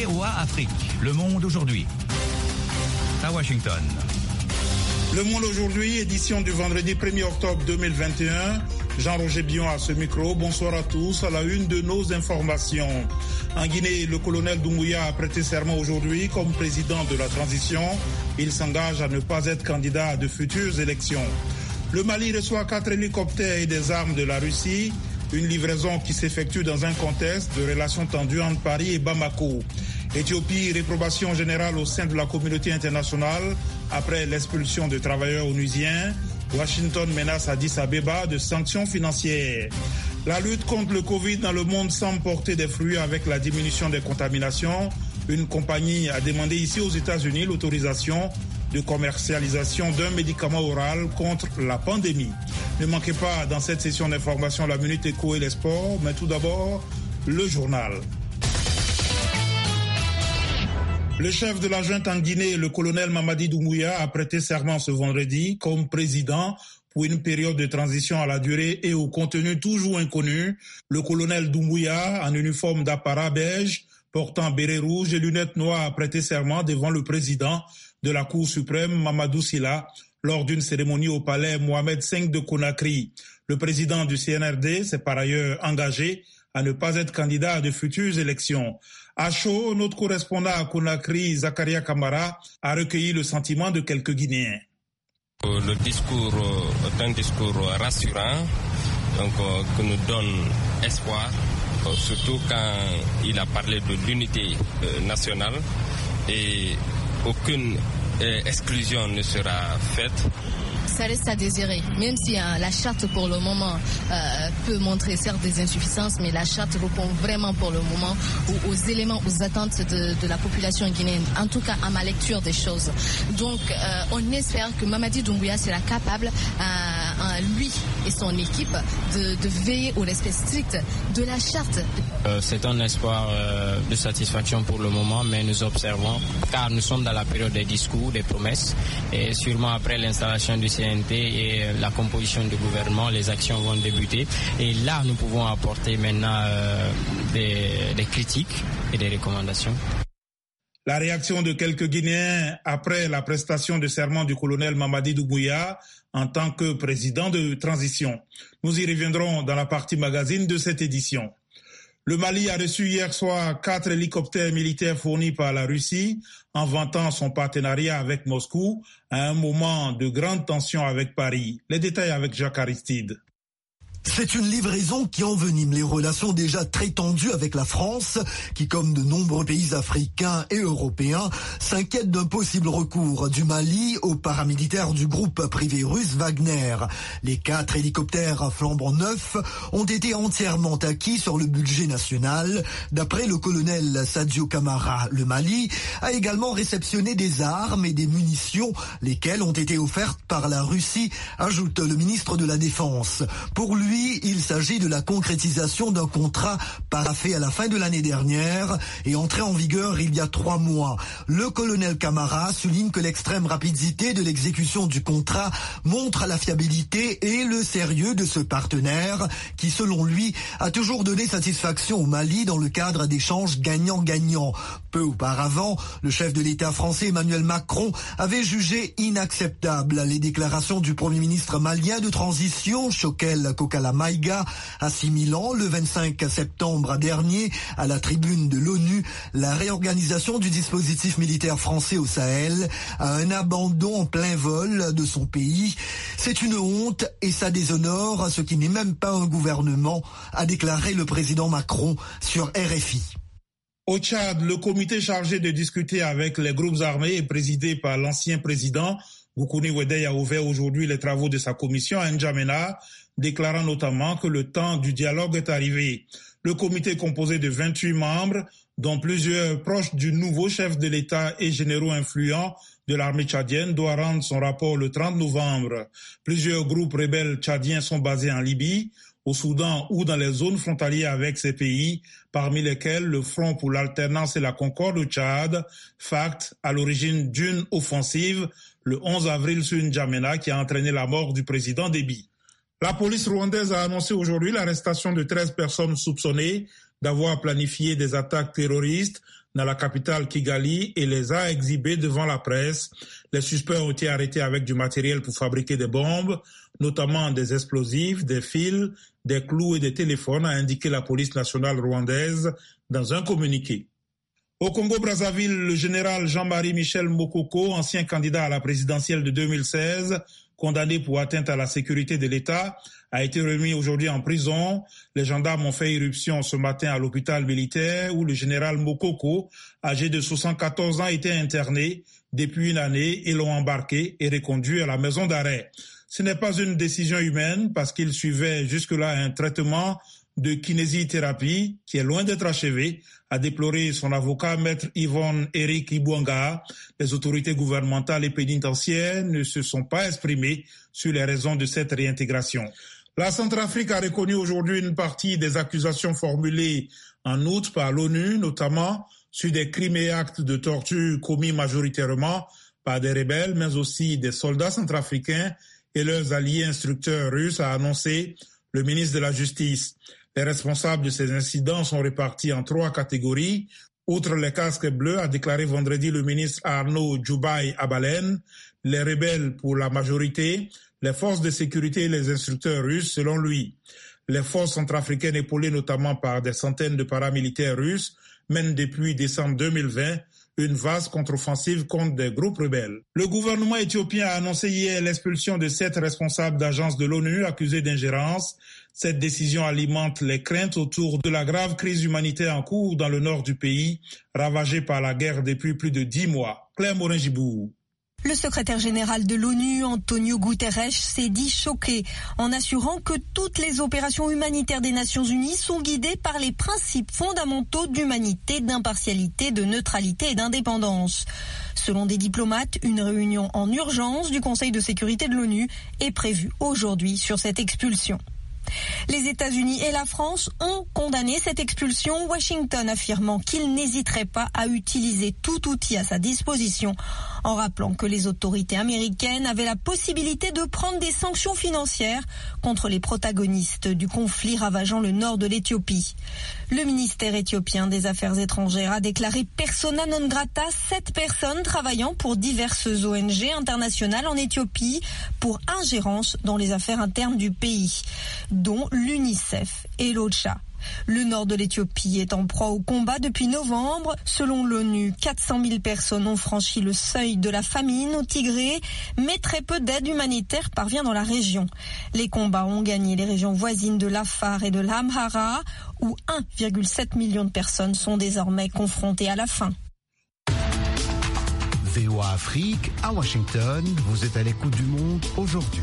VOA Afrique. Le Monde aujourd'hui. À Washington. Le Monde aujourd'hui, édition du vendredi 1er octobre 2021. Jean-Roger Bion à ce micro. Bonsoir à tous. À la une de nos informations. En Guinée, le colonel Doumbouya a prêté serment aujourd'hui comme président de la transition. Il s'engage à ne pas être candidat à de futures élections. Le Mali reçoit 4 hélicoptères et des armes de la Russie. Une livraison qui s'effectue dans un contexte de relations tendues entre Paris et Bamako. Éthiopie, réprobation générale au sein de la communauté internationale après l'expulsion de travailleurs onusiens. Washington menace Addis Abeba de sanctions financières. La lutte contre le Covid dans le monde semble porter des fruits avec la diminution des contaminations. Une compagnie a demandé ici aux États-Unis l'autorisation de commercialisation d'un médicament oral contre la pandémie. Ne manquez pas dans cette session d'information la Minute Éco et les sports, mais tout d'abord, le journal. Le chef de la junte en Guinée, le colonel Mamadi Doumbouya, a prêté serment ce vendredi comme président pour une période de transition à la durée et au contenu toujours inconnu. Le colonel Doumbouya, en uniforme d'apparat beige, portant béret rouge et lunettes noires, a prêté serment devant le président de la Cour suprême, Mamadou Sylla, lors d'une cérémonie au palais Mohamed V de Conakry. Le président du CNRD s'est par ailleurs engagé à ne pas être candidat à de futures élections. À chaud, notre correspondant à Conakry, Zakaria Kamara, a recueilli le sentiment de quelques Guinéens. Le discours est un discours rassurant, donc qui nous donne espoir, surtout quand il a parlé de l'unité nationale et aucune exclusion ne sera faite. Ça reste à désirer, même si la charte pour le moment peut montrer certes des insuffisances, mais la charte répond vraiment pour le moment aux éléments, aux attentes de la population guinéenne, en tout cas à ma lecture des choses. Donc on espère que Mamadi Doumbouya sera capable, lui et son équipe, de veiller au respect strict de la charte. C'est un espoir de satisfaction pour le moment, mais nous observons, car nous sommes dans la période des discours, des promesses, et sûrement après l'installation du CNT et la composition du gouvernement, les actions vont débuter. Et là, nous pouvons apporter maintenant des critiques et des recommandations. La réaction de quelques Guinéens après la prestation de serment du colonel Mamadi Doumbouya en tant que président de transition. Nous y reviendrons dans la partie magazine de cette édition. Le Mali a reçu hier soir 4 hélicoptères militaires fournis par la Russie en vantant son partenariat avec Moscou à un moment de grande tension avec Paris. Les détails avec Jacques Aristide. C'est une livraison qui envenime les relations déjà très tendues avec la France, qui, comme de nombreux pays africains et européens, s'inquiète d'un possible recours du Mali aux paramilitaires du groupe privé russe Wagner. Les 4 hélicoptères flambant neufs ont été entièrement acquis sur le budget national. D'après le colonel Sadio Camara, le Mali a également réceptionné des armes et des munitions, lesquelles ont été offertes par la Russie, ajoute le ministre de la Défense. Pour lui, il s'agit de la concrétisation d'un contrat paraphé à la fin de l'année dernière et entré en vigueur il y a 3 mois. Le colonel Camara souligne que l'extrême rapidité de l'exécution du contrat montre la fiabilité et le sérieux de ce partenaire qui, selon lui, a toujours donné satisfaction au Mali dans le cadre d'échanges gagnant-gagnant. Peu auparavant, le chef de l'État français Emmanuel Macron avait jugé inacceptable les déclarations du Premier ministre malien de transition, Choquel Kokala Maïga, assimilant le 25 septembre dernier à la tribune de l'ONU la réorganisation du dispositif militaire français au Sahel à un abandon en plein vol de son pays. C'est une honte et ça déshonore ce qui n'est même pas un gouvernement, a déclaré le président Macron sur RFI. Au Tchad, le comité chargé de discuter avec les groupes armés et présidé par l'ancien président Goukouni Ouédéï a ouvert aujourd'hui les travaux de sa commission à N'Djamena, déclarant notamment que le temps du dialogue est arrivé. Le comité est composé de 28 membres, dont plusieurs proches du nouveau chef de l'État et généraux influents de l'armée tchadienne, doit rendre son rapport le 30 novembre. Plusieurs groupes rebelles tchadiens sont basés en Libye, au Soudan ou dans les zones frontalières avec ces pays, parmi lesquels le Front pour l'alternance et la concorde au Tchad, FACT, à l'origine d'une offensive le 11 avril sur N'Djamena qui a entraîné la mort du président Déby. La police rwandaise a annoncé aujourd'hui l'arrestation de 13 personnes soupçonnées d'avoir planifié des attaques terroristes dans la capitale Kigali et les a exhibés devant la presse. Les suspects ont été arrêtés avec du matériel pour fabriquer des bombes, notamment des explosifs, des fils, des clous et des téléphones, a indiqué la police nationale rwandaise dans un communiqué. Au Congo-Brazzaville, le général Jean-Marie Michel Mokoko, ancien candidat à la présidentielle de 2016, condamné pour atteinte à la sécurité de l'État, a été remis aujourd'hui en prison. Les gendarmes ont fait irruption ce matin à l'hôpital militaire où le général Mokoko, âgé de 74 ans, était interné depuis une année et l'ont embarqué et reconduit à la maison d'arrêt. Ce n'est pas une décision humaine parce qu'il suivait jusque-là un traitement de kinésithérapie qui est loin d'être achevé, a déploré son avocat, maître Yvonne Eric Ibouanga. Les autorités gouvernementales et pénitentiaires ne se sont pas exprimées sur les raisons de cette réintégration. La Centrafrique a reconnu aujourd'hui une partie des accusations formulées en août par l'ONU, notamment sur des crimes et actes de torture commis majoritairement par des rebelles, mais aussi des soldats centrafricains et leurs alliés instructeurs russes, a annoncé le ministre de la Justice. Les responsables de ces incidents sont répartis en 3 catégories. Outre les casques bleus, a déclaré vendredi le ministre Arnaud Djoubaï Abalen, les rebelles pour la majorité, les forces de sécurité et les instructeurs russes selon lui. Les forces centrafricaines épaulées notamment par des centaines de paramilitaires russes mènent depuis décembre 2020 une vaste contre-offensive contre des groupes rebelles. Le gouvernement éthiopien a annoncé hier l'expulsion de 7 responsables d'agences de l'ONU accusés d'ingérence. Cette décision alimente les craintes autour de la grave crise humanitaire en cours dans le nord du pays, ravagée par la guerre depuis plus de 10 mois. Claire Morin-Gibou. Le secrétaire général de l'ONU, Antonio Guterres, s'est dit choqué en assurant que toutes les opérations humanitaires des Nations Unies sont guidées par les principes fondamentaux d'humanité, d'impartialité, de neutralité et d'indépendance. Selon des diplomates, une réunion en urgence du Conseil de sécurité de l'ONU est prévue aujourd'hui sur cette expulsion. Les États-Unis et la France ont condamné cette expulsion, Washington affirmant qu'il n'hésiterait pas à utiliser tout outil à sa disposition, en rappelant que les autorités américaines avaient la possibilité de prendre des sanctions financières contre les protagonistes du conflit ravageant le nord de l'Éthiopie. Le ministère éthiopien des Affaires étrangères a déclaré persona non grata 7 personnes travaillant pour diverses ONG internationales en Éthiopie pour ingérence dans les affaires internes du pays, dont l'UNICEF et l'OCHA. Le nord de l'Éthiopie est en proie au combat depuis novembre. Selon l'ONU, 400 000 personnes ont franchi le seuil de la famine au Tigré, mais très peu d'aide humanitaire parvient dans la région. Les combats ont gagné les régions voisines de l'Afar et de l'Amhara, où 1,7 million de personnes sont désormais confrontées à la faim. VOA Afrique, à Washington, vous êtes à l'écoute du monde aujourd'hui.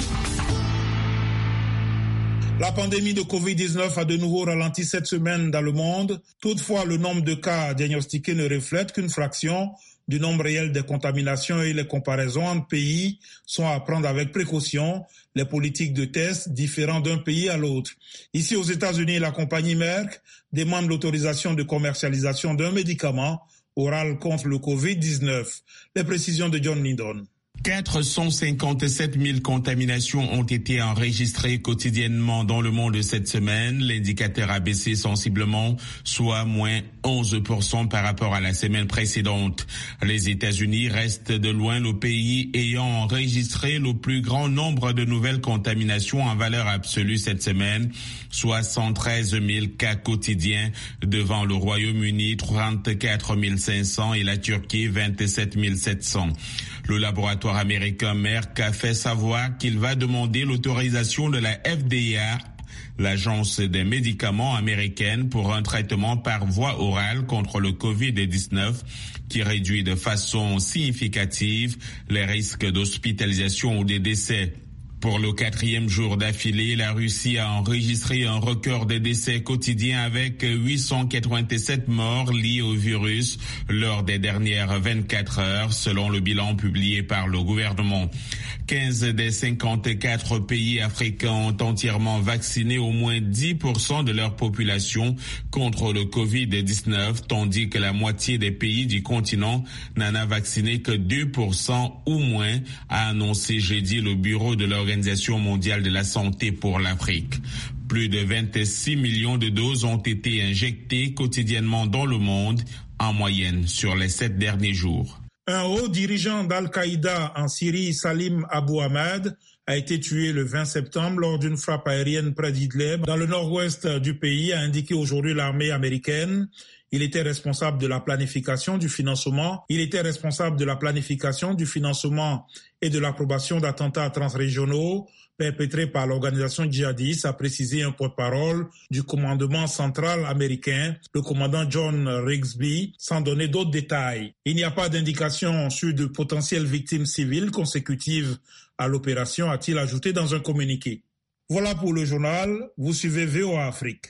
La pandémie de Covid-19 a de nouveau ralenti cette semaine dans le monde. Toutefois, le nombre de cas diagnostiqués ne reflète qu'une fraction du nombre réel des contaminations et les comparaisons entre pays sont à prendre avec précaution. Les politiques de tests diffèrent d'un pays à l'autre. Ici aux États-Unis, la compagnie Merck demande l'autorisation de commercialisation d'un médicament oral contre le Covid-19. Les précisions de John Lindon. 457 000 contaminations ont été enregistrées quotidiennement dans le monde cette semaine. L'indicateur a baissé sensiblement, soit moins 11% par rapport à la semaine précédente. Les États-Unis restent de loin le pays ayant enregistré le plus grand nombre de nouvelles contaminations en valeur absolue cette semaine, soit 113 000 cas quotidiens devant le Royaume-Uni 34 500 et la Turquie 27 700. Le laboratoire américain Merck a fait savoir qu'il va demander l'autorisation de la FDA, l'agence des médicaments américaine, pour un traitement par voie orale contre le Covid-19 qui réduit de façon significative les risques d'hospitalisation ou des décès. Pour le 4e jour d'affilée, la Russie a enregistré un record de décès quotidiens avec 887 morts liés au virus lors des dernières 24 heures, selon le bilan publié par le gouvernement. 15 des 54 pays africains ont entièrement vacciné au moins 10% de leur population contre le Covid-19, tandis que la moitié des pays du continent n'en a vacciné que 2% ou moins, a annoncé jeudi le bureau de l'Organisation mondiale de la santé pour l'Afrique. Plus de 26 millions de doses ont été injectées quotidiennement dans le monde en moyenne sur les 7 derniers jours. Un haut dirigeant d'Al-Qaïda en Syrie, Salim Abu Ahmed, a été tué le 20 septembre lors d'une frappe aérienne près d'Idlib, dans le nord-ouest du pays, a indiqué aujourd'hui l'armée américaine. Il était responsable de la planification, du financement. Il était responsable de la planification, du financement et de l'approbation d'attentats transrégionaux perpétrés par l'organisation djihadiste, a précisé un porte-parole du commandement central américain, le commandant John Rigsby, sans donner d'autres détails. Il n'y a pas d'indication sur de potentielles victimes civiles consécutives à l'opération, a-t-il ajouté dans un communiqué. Voilà pour le journal. Vous suivez VOA Afrique.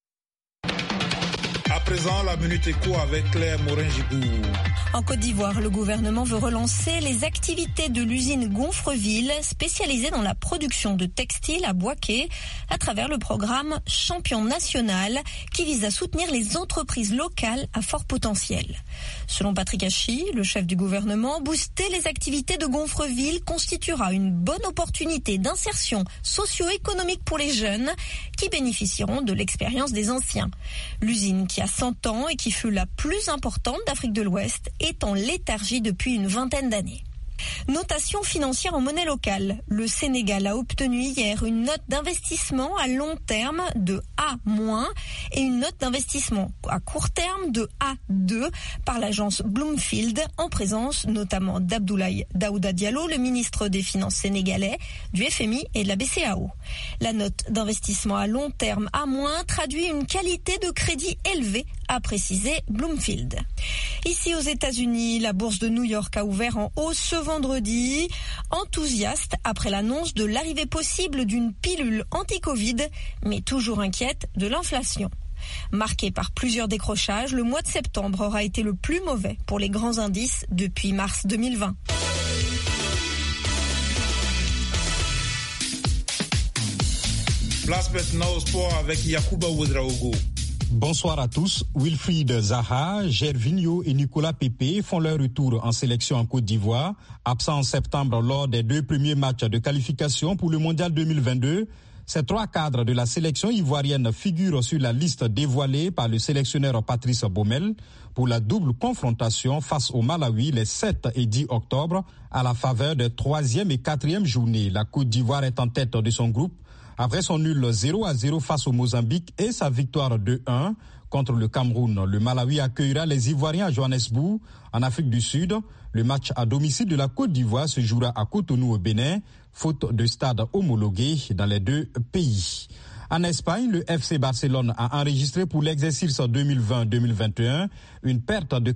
À présent, la Minute Éco avec Claire Morin-Gibou. En Côte d'Ivoire, le gouvernement veut relancer les activités de l'usine Gonfreville, spécialisée dans la production de textiles à Bouaké, à travers le programme Champion National, qui vise à soutenir les entreprises locales à fort potentiel. Selon Patrick Hachi, le chef du gouvernement, booster les activités de Gonfreville constituera une bonne opportunité d'insertion socio-économique pour les jeunes qui bénéficieront de l'expérience des anciens. L'usine qui a 100 ans et qui fut la plus importante d'Afrique de l'Ouest est en léthargie depuis une vingtaine d'années. Notation financière en monnaie locale. Le Sénégal a obtenu hier une note d'investissement à long terme de A- et une note d'investissement à court terme de A2 par l'agence Bloomfield, en présence notamment d'Abdoulaye Daouda Diallo, le ministre des Finances sénégalais, du FMI et de la BCEAO. La note d'investissement à long terme A- traduit une qualité de crédit élevée, a précisé Bloomfield. Ici aux États-Unis, la bourse de New York a ouvert en hausse ce vendredi, enthousiaste après l'annonce de l'arrivée possible d'une pilule anti-Covid, mais toujours inquiète de l'inflation. Marqué par plusieurs décrochages, le mois de septembre aura été le plus mauvais pour les grands indices depuis mars 2020. Place maintenant au sport avec Yacouba Ouedraogo. Bonsoir à tous. Wilfried Zaha, Gervinho et Nicolas Pepe font leur retour en sélection en Côte d'Ivoire. Absents en septembre lors des 2 premiers matchs de qualification pour le Mondial 2022, ces 3 cadres de la sélection ivoirienne figurent sur la liste dévoilée par le sélectionneur Patrice Baumel pour la double confrontation face au Malawi les 7 et 10 octobre à la faveur des 3e et 4e journées. La Côte d'Ivoire est en tête de son groupe après son nul 0-0 face au Mozambique et sa victoire 2-1 contre le Cameroun. Le Malawi accueillera les Ivoiriens à Johannesburg, en Afrique du Sud. Le match à domicile de la Côte d'Ivoire se jouera à Cotonou au Bénin, faute de stade homologué dans les 2 pays. En Espagne, le FC Barcelone a enregistré pour l'exercice 2020-2021 une perte de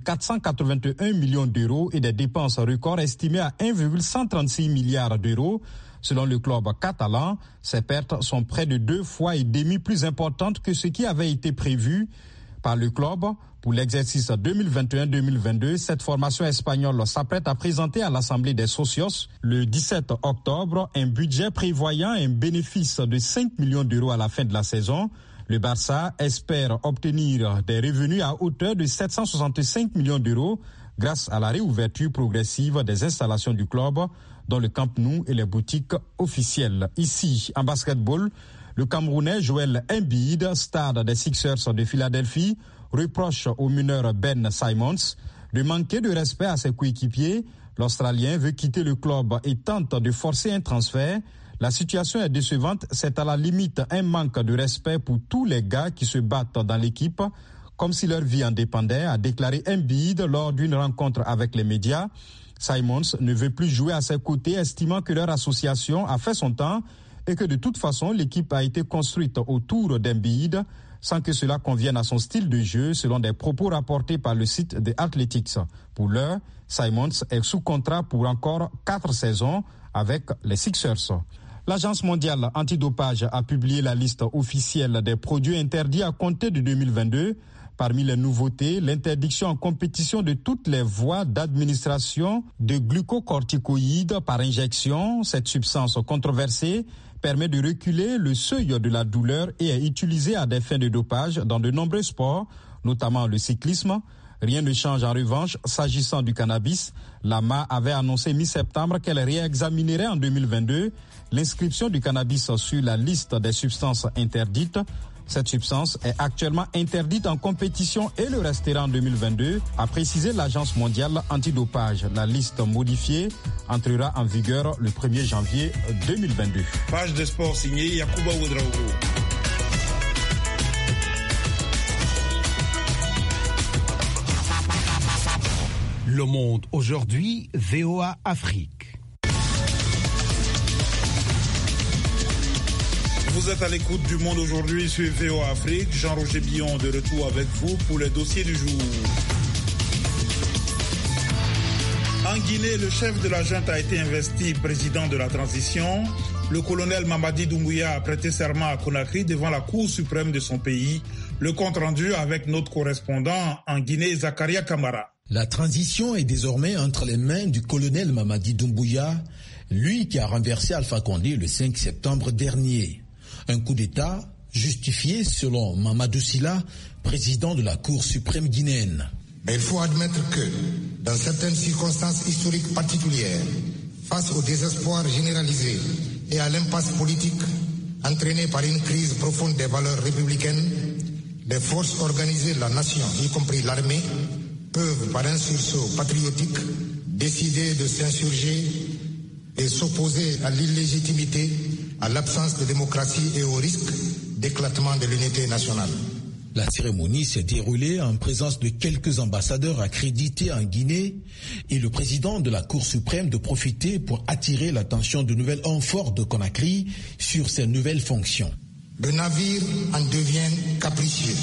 481 millions d'euros et des dépenses records estimées à 1,136 milliards d'euros. Selon le club catalan, ces pertes sont près de 2,5 fois plus importantes que ce qui avait été prévu par le club. Pour l'exercice 2021-2022, cette formation espagnole s'apprête à présenter à l'Assemblée des Socios le 17 octobre un budget prévoyant un bénéfice de 5 millions d'euros à la fin de la saison. Le Barça espère obtenir des revenus à hauteur de 765 millions d'euros grâce à la réouverture progressive des installations du club dans le Camp Nou et les boutiques officielles. Ici, en basketball, le Camerounais Joel Embiid, star des Sixers de Philadelphie, reproche au meneur Ben Simmons de manquer de respect à ses coéquipiers. L'Australien veut quitter le club et tente de forcer un transfert. La situation est décevante, c'est à la limite un manque de respect pour tous les gars qui se battent dans l'équipe, comme si leur vie en dépendait, a déclaré Embiid lors d'une rencontre avec les médias. Simmons ne veut plus jouer à ses côtés, estimant que leur association a fait son temps et que de toute façon, l'équipe a été construite autour d'Embiid sans que cela convienne à son style de jeu, selon des propos rapportés par le site The Athletics. Pour l'heure, Simmons est sous contrat pour encore 4 saisons avec les Sixers. L'Agence mondiale antidopage a publié la liste officielle des produits interdits à compter de 2022. Parmi les nouveautés, l'interdiction en compétition de toutes les voies d'administration de glucocorticoïdes par injection. Cette substance controversée permet de reculer le seuil de la douleur et est utilisée à des fins de dopage dans de nombreux sports, notamment le cyclisme. Rien ne change en revanche s'agissant du cannabis. L'AMA avait annoncé mi-septembre qu'elle réexaminerait en 2022 l'inscription du cannabis sur la liste des substances interdites. Cette substance est actuellement interdite en compétition et le restera en 2022, a précisé l'Agence mondiale antidopage. La liste modifiée entrera en vigueur le 1er janvier 2022. Page de sport signée Yacouba Ouedraogo. Le Monde aujourd'hui, VOA Afrique. Vous êtes à l'écoute du Monde aujourd'hui sur VOA Afrique. Jean-Roger Billon de retour avec vous pour les dossiers du jour. En Guinée, le chef de la junte a été investi président de la transition. Le colonel Mamadi Doumbouya a prêté serment à Conakry devant la Cour suprême de son pays. Le compte rendu avec notre correspondant en Guinée, Zakaria Kamara. La transition est désormais entre les mains du colonel Mamadi Doumbouya, lui qui a renversé Alpha Condé le 5 septembre dernier. Un coup d'État justifié selon Mamadou Sylla, président de la Cour suprême guinéenne. Mais il faut admettre que, dans certaines circonstances historiques particulières, face au désespoir généralisé et à l'impasse politique entraînée par une crise profonde des valeurs républicaines, les forces organisées de la nation, y compris l'armée, peuvent, par un sursaut patriotique, décider de s'insurger et s'opposer à l'illégitimité, à l'absence de démocratie et au risque d'éclatement de l'unité nationale. La cérémonie s'est déroulée en présence de quelques ambassadeurs accrédités en Guinée et le président de la Cour suprême de profiter pour attirer l'attention de nouvel homme fort de Conakry sur ses nouvelles fonctions. Le navire en devient capricieux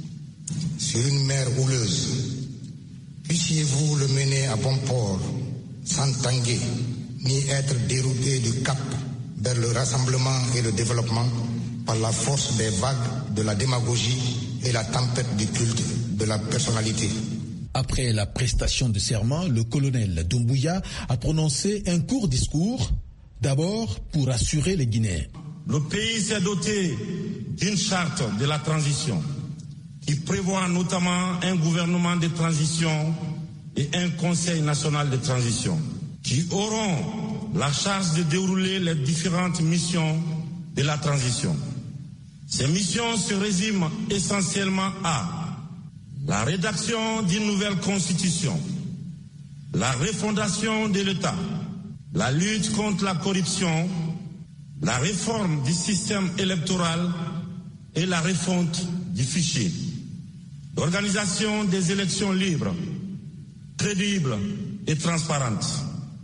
sur une mer houleuse. Puissiez-vous le mener à bon port sans tanguer ni être dérouté du cap vers le rassemblement et le développement par la force des vagues de la démagogie et la tempête du culte de la personnalité. Après la prestation de serment, le colonel Doumbouya a prononcé un court discours, d'abord pour assurer les Guinéens. Le pays s'est doté d'une charte de la transition qui prévoit notamment un gouvernement de transition et un conseil national de transition qui auront la charge de dérouler les différentes missions de la transition. Ces missions se résument essentiellement à la rédaction d'une nouvelle constitution, la refondation de l'État, la lutte contre la corruption, la réforme du système électoral et la refonte du fichier, l'organisation des élections libres, crédibles et transparentes,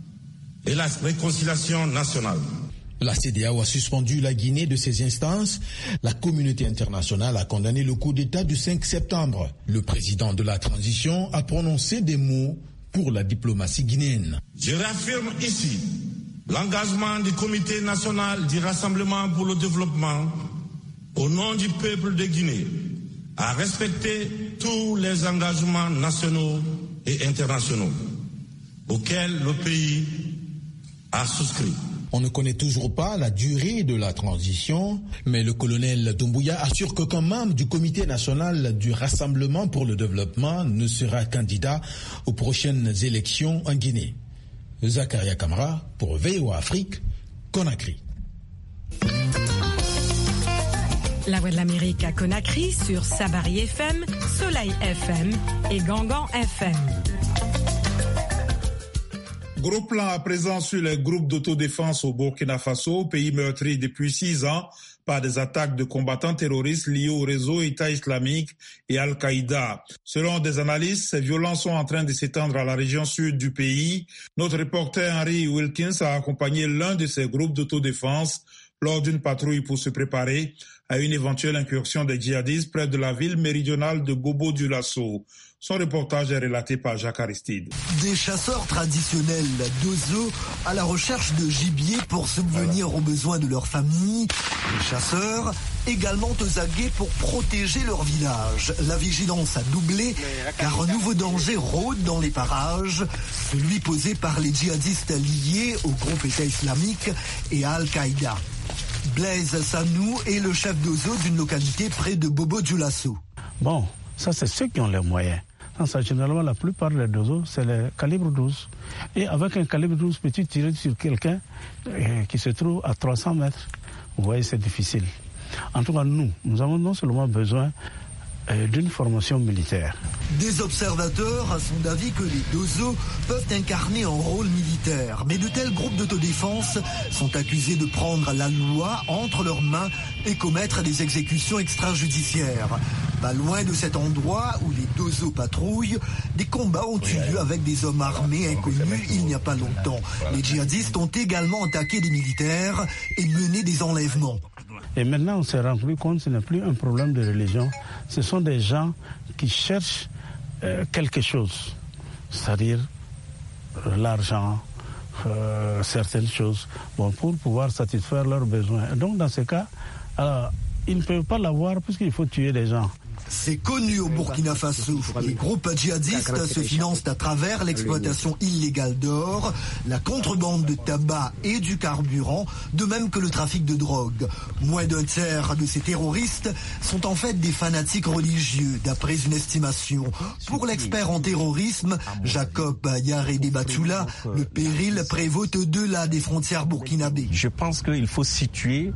et la réconciliation nationale. La CEDEAO a suspendu la Guinée de ses instances. La communauté internationale a condamné le coup d'État du 5 septembre. Le président de la transition a prononcé des mots pour la diplomatie guinéenne. Je réaffirme ici l'engagement du Comité national du Rassemblement pour le développement, au nom du peuple de Guinée, à respecter tous les engagements nationaux et internationaux auxquels le pays a souscrit. On ne connaît toujours pas la durée de la transition, mais le colonel Doumbouya assure qu'aucun membre du Comité national du Rassemblement pour le développement ne sera candidat aux prochaines élections en Guinée. Zakaria Kamara pour VOA Afrique, Conakry. La Voix de l'Amérique à Conakry sur Sabari FM, Soleil FM et Gangan FM. Gros plan à présent sur les groupes d'autodéfense au Burkina Faso, pays meurtri depuis 6 ans par des attaques de combattants terroristes liés au réseau État islamique et Al-Qaïda. Selon des analystes, ces violences sont en train de s'étendre à la région sud du pays. Notre reporter Henry Wilkins a accompagné l'un de ces groupes d'autodéfense lors d'une patrouille pour se préparer à une éventuelle incursion des djihadistes près de la ville méridionale de Bobo-Dioulasso. Son reportage est relaté par Jacques Aristide. Des chasseurs traditionnels d'Ozo à la recherche de gibier pour subvenir aux besoins de leur famille. Les chasseurs également aux aguets pour protéger leur village. La vigilance a doublé car un nouveau danger rôde dans les parages, celui posé par les djihadistes liés au groupe État islamique et à Al-Qaïda. Blaise Sanou est le chef d'Ozo d'une localité près de Bobo-Dioulasso. Bon, ça c'est ceux qui ont les moyens. Ça, généralement, la plupart des oiseaux, c'est le calibre 12. Et avec un calibre 12, peux-tu tirer sur quelqu'un qui se trouve à 300 mètres? Vous voyez, c'est difficile. En tout cas, nous avons non seulement besoin d'une formation militaire. Des observateurs sont d'avis que les Dozo peuvent incarner un rôle militaire. Mais de tels groupes d'autodéfense sont accusés de prendre la loi entre leurs mains et commettre des exécutions extrajudiciaires. Pas loin de cet endroit où les Dozo patrouillent, des combats ont eu lieu avec des hommes armés inconnus il n'y a pas longtemps. Les djihadistes ont également attaqué des militaires et mené des enlèvements. Et maintenant, on s'est rendu compte que ce n'est plus un problème de religion. Ce sont des gens qui cherchent quelque chose, c'est-à-dire l'argent, certaines choses, pour pouvoir satisfaire leurs besoins. Et donc, dans ce cas, ils ne peuvent pas l'avoir puisqu'il faut tuer des gens. C'est connu au Burkina Faso. Les groupes djihadistes se financent à travers l'exploitation illégale d'or, la contrebande de tabac et du carburant, de même que le trafic de drogue. Moins d'un tiers de ces terroristes sont en fait des fanatiques religieux, d'après une estimation. Pour l'expert en terrorisme, Jacob Yaredé Batula, le péril prévaut au-delà des frontières burkinabées. Je pense qu'il faut situer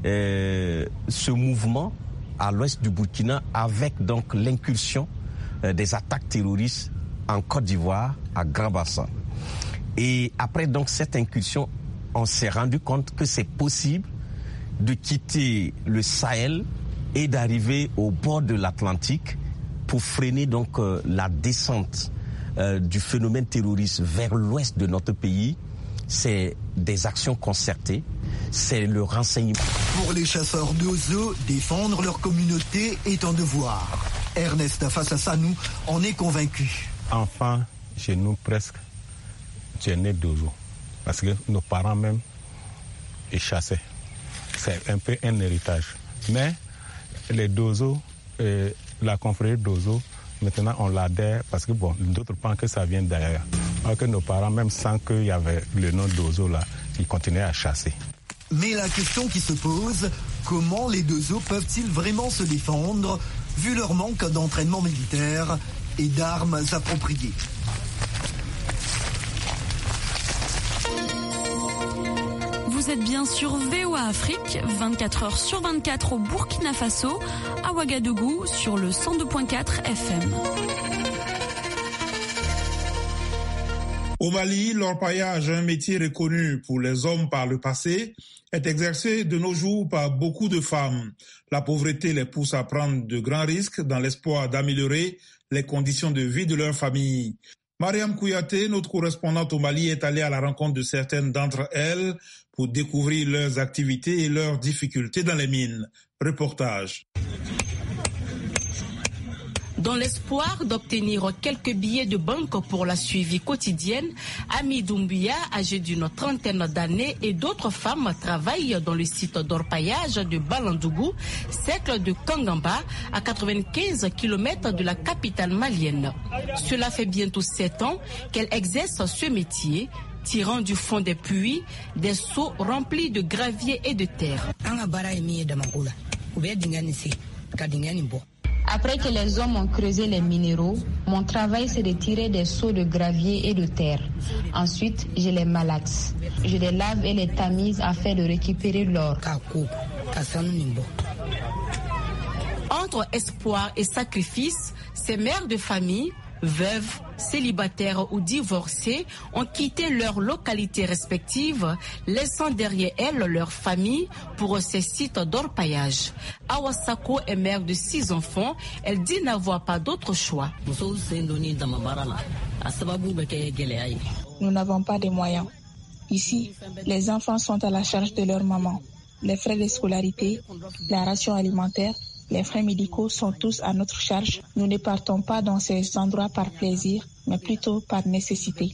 ce mouvement à l'ouest du Burkina avec donc l'incursion des attaques terroristes en Côte d'Ivoire, à Grand-Bassam. Et après donc cette incursion, on s'est rendu compte que c'est possible de quitter le Sahel et d'arriver au bord de l'Atlantique pour freiner donc la descente du phénomène terroriste vers l'ouest de notre pays. C'est des actions concertées, c'est le renseignement. Pour les chasseurs d'Ozo, défendre leur communauté est un devoir. Ernest, face à ça, nous, on est convaincus. Enfant, chez nous, presque, tu es né d'Ozo. Parce que nos parents même, ils chassaient. C'est un peu un héritage. Mais les Dozo, la confrérie d'Ozo, maintenant on l'adhère parce que d'autres pensent que ça vient d'ailleurs. Alors que nos parents, même sans qu'il y avait le nom d'Ozo là, ils continuaient à chasser. Mais la question qui se pose, comment les Dozo peuvent-ils vraiment se défendre, vu leur manque d'entraînement militaire et d'armes appropriées? Vous êtes bien sur VOA Afrique, 24 heures sur 24 au Burkina Faso, à Ouagadougou, sur le 102.4 FM. Au Mali, l'orpaillage, un métier reconnu pour les hommes par le passé, est exercé de nos jours par beaucoup de femmes. La pauvreté les pousse à prendre de grands risques dans l'espoir d'améliorer les conditions de vie de leur famille. Mariam Kouyaté, notre correspondante au Mali, est allée à la rencontre de certaines d'entre elles pour découvrir leurs activités et leurs difficultés dans les mines. Reportage. Dans l'espoir d'obtenir quelques billets de banque pour la suivi quotidienne, Ami Doumbouya, âgée d'une trentaine d'années, et d'autres femmes travaillent dans le site d'orpaillage de Balandougou, cercle de Kangamba, à 95 km de la capitale malienne. Cela fait bientôt 7 ans qu'elle exerce ce métier, tirant du fond des puits des seaux remplis de gravier et de terre. Après que les hommes ont creusé les minéraux, mon travail c'est de tirer des seaux de gravier et de terre. Ensuite, je les malaxe. Je les lave et les tamise afin de récupérer l'or. Entre espoir et sacrifice, ces mères de famille, veuves, célibataires ou divorcées, ont quitté leurs localités respectives, laissant derrière elles leur famille pour ces sites d'orpaillage. Awasako est mère de 6 enfants. Elle dit n'avoir pas d'autre choix. Nous n'avons pas de moyens. Ici, les enfants sont à la charge de leur maman. Les frais de scolarité, la ration alimentaire, les frais médicaux sont tous à notre charge. Nous ne partons pas dans ces endroits par plaisir, mais plutôt par nécessité.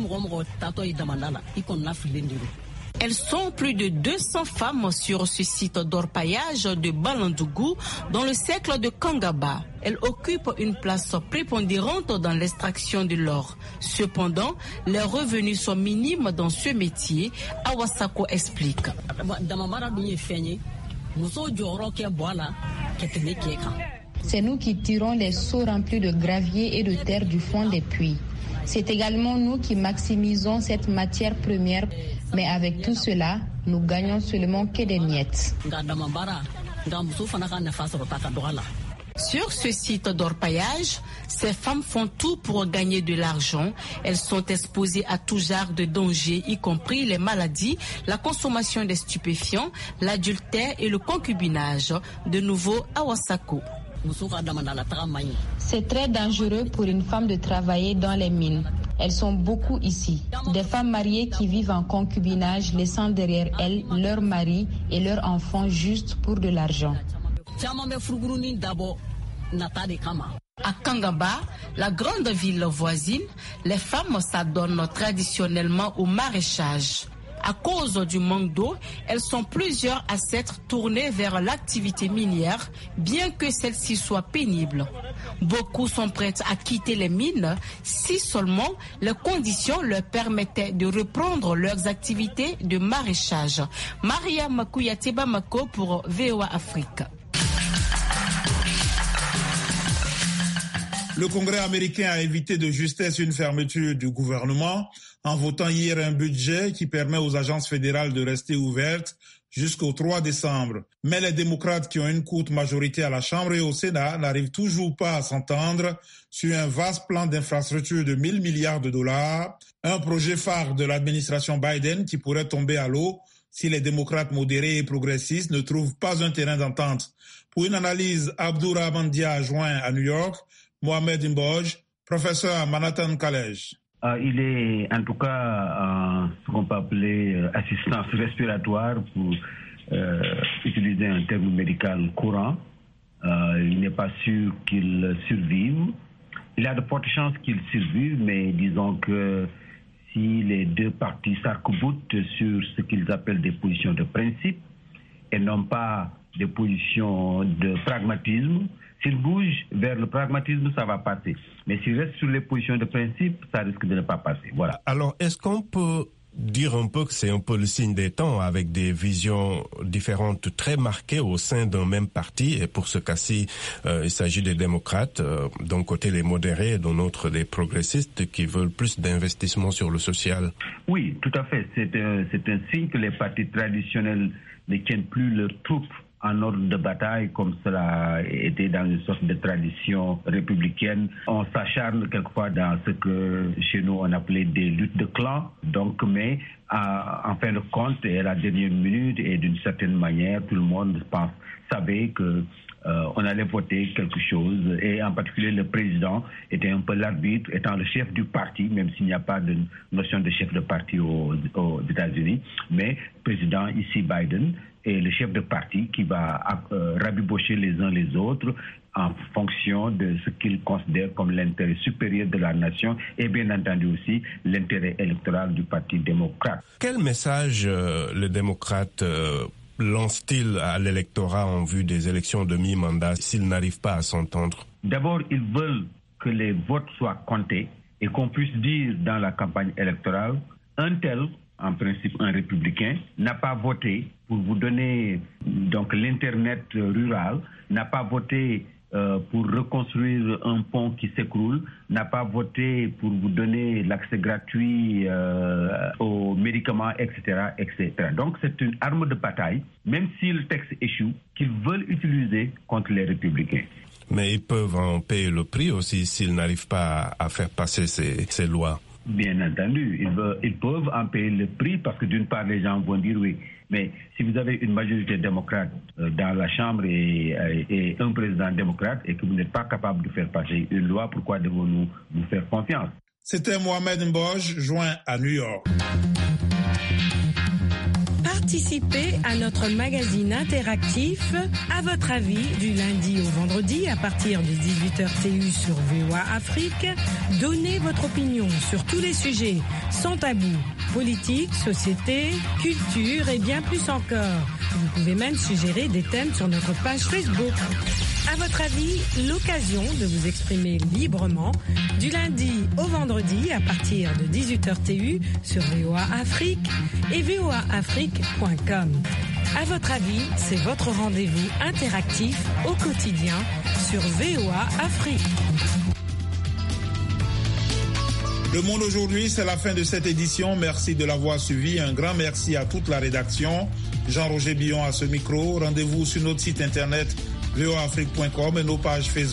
Elles sont plus de 200 femmes sur ce site d'orpaillage de Balandougou, dans le cercle de Kangaba. Elles occupent une place prépondérante dans l'extraction de l'or. Cependant, les revenus sont minimes dans ce métier. Awasako explique. C'est nous qui tirons les seaux remplis de gravier et de terre du fond des puits. C'est également nous qui maximisons cette matière première, mais avec tout cela, nous gagnons seulement que des miettes. Sur ce site d'orpaillage, ces femmes font tout pour gagner de l'argent. Elles sont exposées à tout genre de dangers, y compris les maladies, la consommation des stupéfiants, l'adultère et le concubinage. De nouveau à Wasako. C'est très dangereux pour une femme de travailler dans les mines. Elles sont beaucoup ici. Des femmes mariées qui vivent en concubinage, laissant derrière elles leur mari et leurs enfants juste pour de l'argent. À Kangaba, la grande ville voisine, les femmes s'adonnent traditionnellement au maraîchage. À cause du manque d'eau, elles sont plusieurs à s'être tournées vers l'activité minière, bien que celle-ci soit pénible. Beaucoup sont prêtes à quitter les mines si seulement les conditions leur permettaient de reprendre leurs activités de maraîchage. Maria Makouyaté Bamako pour VOA Afrique. Le Congrès américain a évité de justesse une fermeture du gouvernement en votant hier un budget qui permet aux agences fédérales de rester ouvertes jusqu'au 3 décembre. Mais les démocrates qui ont une courte majorité à la Chambre et au Sénat n'arrivent toujours pas à s'entendre sur un vaste plan d'infrastructure de 1 000 milliards de dollars, un projet phare de l'administration Biden qui pourrait tomber à l'eau si les démocrates modérés et progressistes ne trouvent pas un terrain d'entente. Pour une analyse, Abdourahmane Dia joint à New York, Mohamed Mboj, professeur à Manhattan College. Il est en tout cas ce qu'on peut appeler assistance respiratoire pour utiliser un terme médical courant. Il n'est pas sûr qu'il survive. Il y a de fortes chances qu'il survive, mais disons que si les deux partis s'arc-boutent sur ce qu'ils appellent des positions de principe et non pas des positions de pragmatisme, s'il bouge vers le pragmatisme, ça va passer. Mais s'il reste sur les positions de principe, ça risque de ne pas passer. Voilà. Alors, est-ce qu'on peut dire un peu que c'est un peu le signe des temps, avec des visions différentes très marquées au sein d'un même parti? Et pour ce cas-ci, il s'agit des démocrates, d'un côté les modérés, de l'autre des progressistes qui veulent plus d'investissement sur le social. Oui, tout à fait. C'est un signe que les partis traditionnels ne tiennent plus leurs troupes en ordre de bataille, comme cela était dans une sorte de tradition républicaine. On s'acharne quelquefois dans ce que chez nous on appelait des luttes de clans. Donc, mais en fin de compte, à la dernière minute et d'une certaine manière, tout le monde savait que on allait voter quelque chose, et en particulier le président était un peu l'arbitre, étant le chef du parti, même s'il n'y a pas de notion de chef de parti aux États-Unis, mais le président ici Biden est le chef de parti qui va rabibocher les uns les autres en fonction de ce qu'il considère comme l'intérêt supérieur de la nation et bien entendu aussi l'intérêt électoral du Parti démocrate. Quel message le démocrate lance-t-il à l'électorat en vue des élections de mi-mandat s'ils n'arrivent pas à s'entendre? D'abord, ils veulent que les votes soient comptés et qu'on puisse dire dans la campagne électorale, un tel, en principe un républicain, n'a pas voté pour vous donner donc l'Internet rural, n'a pas voté pour reconstruire un pont qui s'écroule, n'a pas voté pour vous donner l'accès gratuit aux médicaments, etc., etc. Donc c'est une arme de bataille, même si le texte échoue, qu'ils veulent utiliser contre les républicains. Mais ils peuvent en payer le prix aussi s'ils n'arrivent pas à faire passer ces lois. Bien entendu, ils peuvent en payer le prix parce que d'une part les gens vont dire oui, mais si vous avez une majorité démocrate dans la Chambre et un président démocrate et que vous n'êtes pas capable de faire passer une loi, pourquoi devons-nous vous faire confiance? C'était Mohamed Mboj, joint à New York. Participez à notre magazine interactif À votre avis du lundi au vendredi à partir de 18h TU sur VOA Afrique. Donnez votre opinion sur tous les sujets sans tabou. Politique, société, culture et bien plus encore. Vous pouvez même suggérer des thèmes sur notre page Facebook. À votre avis, l'occasion de vous exprimer librement du lundi au vendredi à partir de 18h TU sur VOA Afrique et voaafrique.com. À votre avis, c'est votre rendez-vous interactif au quotidien sur VOA Afrique. Le Monde aujourd'hui, c'est la fin de cette édition. Merci de l'avoir suivi. Un grand merci à toute la rédaction. Jean-Roger Billon à ce micro. Rendez-vous sur notre site internet voaafrique.com et nos pages Facebook.